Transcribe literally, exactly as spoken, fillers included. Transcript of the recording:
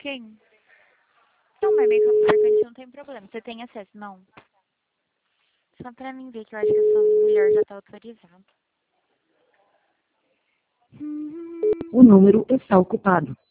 Quem? Não, mas make-up marcante não tem problema. Você tem acesso, não? Só pra mim ver que eu acho que essa mulher já tá autorizada. O número está ocupado.